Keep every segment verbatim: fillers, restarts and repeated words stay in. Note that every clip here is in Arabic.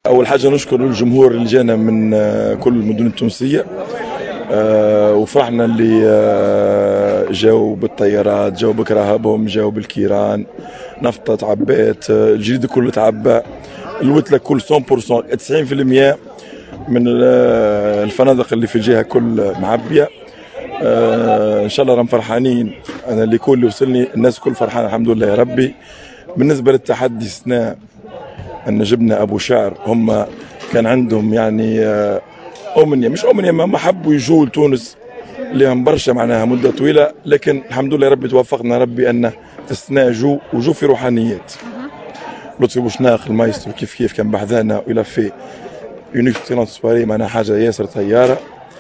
اول حاجه نشكر الجمهور اللي جانا من آه، كل المدن التونسيه. آه، وفرحنا اللي آه، جاوا بالطيارات، جاوا بكراهبهم، جاوا بالكيران، نفطة تعبات، آه، الجريد كله تعبى، الوتلة كل مية بالمية تسعين بالمية من آه، الفنادق اللي في الجهه كل معبيه. آه، ان شاء الله راهم فرحانين. انا اللي كل اللي وصلني الناس كل فرحانه الحمد لله يا ربي. بالنسبه للتحدي استثناء ان جبنا ابو شعر، هم كان عندهم يعني آه، امنيه مش امنيه، ما حبوا يجوا لتونس لهم برشا معناها مده طويله، لكن الحمد لله ربي توفقنا ربي ان استثناء جو وجو في روحانيات. لطفي بوشناق المايسترو كيف كيف كان بحذانا والى في اون اكسيلونس سواري معناها حاجه ياسر طياره.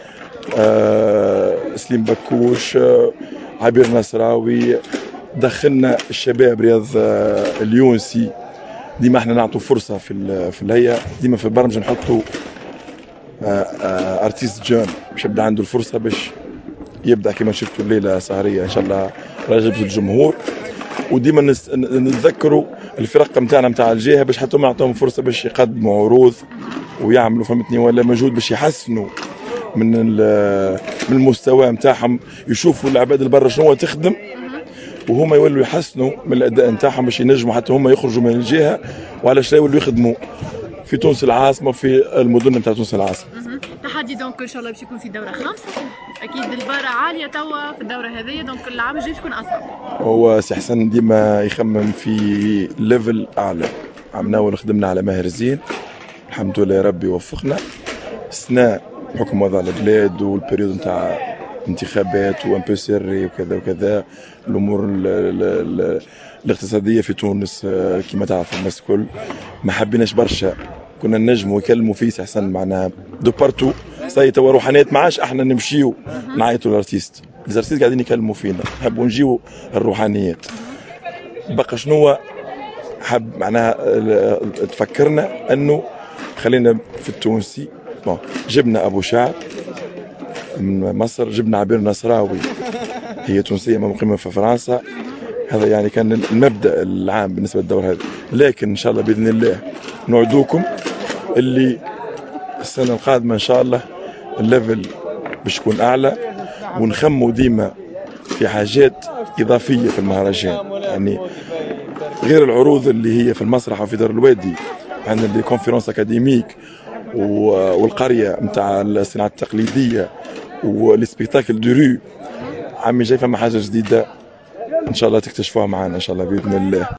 آه سليم بكوش، آه عبير نصراوي، دخلنا الشباب رياض آه اليونسي. ديما احنا نعطوا فرصه في في الهيئه، ديما في البرامج نحطوا آه آه ارتيست جون باش يبدا عنده الفرصه باش يبدا كما شفتوا الليله سهريه ان شاء الله راجب الجمهور. وديما نتذكروا الفرق نتاعنا نتاع الجهه باش حتى نعطيهم فرصه باش يقدموا عروض ويعملوا فهمتني ولا مجهود باش يحسنوا من من المستوى نتاعهم، يشوفوا العباد البرا شنو تخدم وهما يولوا يحسنوا من الاداء نتاعهم باش ينجموا حتى هما يخرجوا من الجهه وعلاش لا يولوا يخدموا في تونس العاصمه وفي المدن نتاع تونس العاصمه. تحدي دونك ان شاء الله باش يكون في دوره خامسه، اكيد البارة عاليه توا في الدوره هذه، دونك العام الجاي تكون اصعب. هو سي حسن ديما يخمم في ليفل اعلى. عملنا وخدمنا على ماهر زين الحمد لله ربي وفقنا. اثناء حكم وضع البلاد والبريود نتاع انتخابات وان بو سيري وكذا وكذا، الامور ال ال ال الاقتصاديه في تونس كما تعرف الناس الكل ما حبيناش برشا، كنا نجموا يكلموا فيه سي حسن معناها دو بارتو. سي توا روحانيات ما عادش احنا نمشيو نعيطوا للارتيست، الارتيست قاعدين يكلموا فينا، نحبوا نجيو الروحانيات. بقى شنو حب معناها تفكرنا انه خلينا في التونسي. بون جبنا ابو شعر من مصر، جبنا عبير نصراوي هي تونسيه مقيمه في فرنسا. هذا يعني كان المبدا العام بالنسبه للدور هذه، لكن ان شاء الله باذن الله نوعدوكم اللي السنه القادمه ان شاء الله الليفل باش يكون اعلى، ونخموا ديما في حاجات اضافيه في المهرجان، يعني غير العروض اللي هي في المسرح وفي دار الوادي. عندنا دي كونفيرونس اكاديميك والقريه نتاع الصناعه التقليديه والسبيكتاكل دو رو. عمي جاي فما حاجه جديده ان شاء الله تكتشفوها معنا ان شاء الله باذن الله.